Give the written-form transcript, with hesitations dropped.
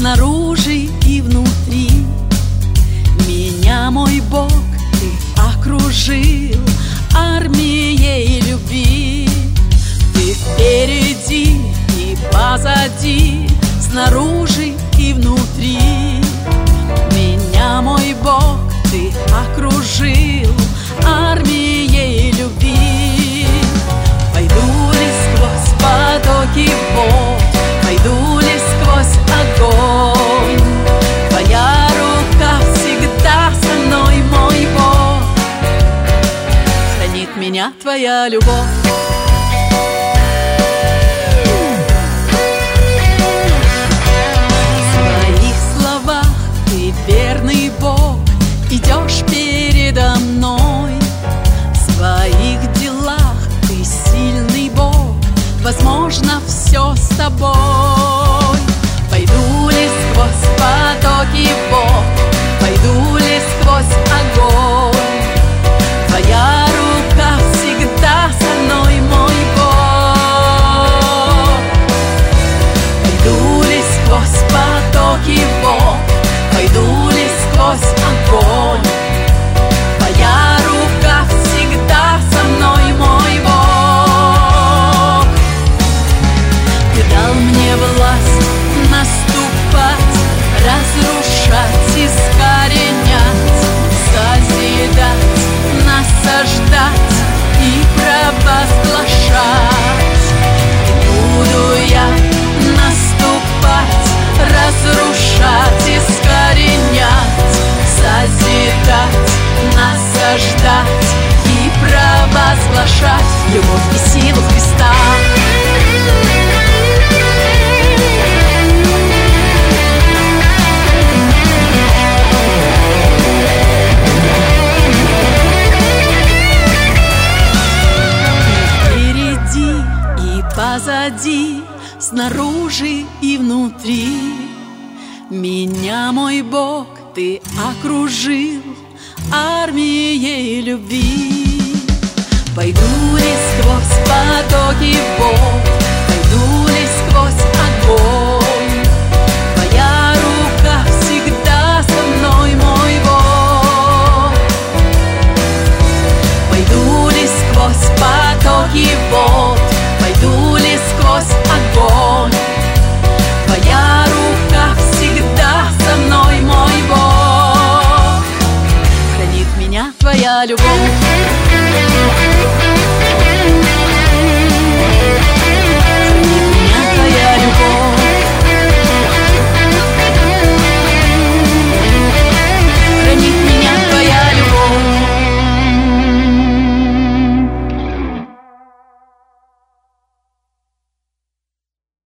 снаружи и внутри. Меня, мой Бог, Ты окружил армией любви. Ты впереди и позади, снаружи и внутри. Меня, мой Бог, Ты окружил армией любви. Пойду ли сквозь потоки вод, пойду ли сквозь огонь, Твоя рука всегда со мной, мой Бог. Хранит меня Твоя любовь. Верный Бог, идешь передо мной. В своих делах Ты сильный Бог, возможно, все с Тобой. Пойду ли сквозь потоки вод, пойду ли сквозь огонь, Твоя рука всегда со мной, мой Бог. Пойду ли сквозь потоки вод, пойду ли сквозь огонь, Твоя рука всегда со мной, мой Бог. Ты дал мне власть наступать, разрушать, искоренять, созидать, насаждать и провозглашать. И буду я наступать, разрушать, искоренять, созидать, насаждать и провозглашать любовь и силу Христа. Впереди и позади, снаружи и внутри. Меня, мой Бог, Ты окружил армией любви. Пойду ли сквозь потоки вод, пойду ли сквозь огонь, Твоя рука всегда со мной, мой Бог. Пойду ли сквозь потоки вод, пойду ли сквозь огонь, Твоя рука всегда со мной, мой Бог. Хранит меня Твоя любовь.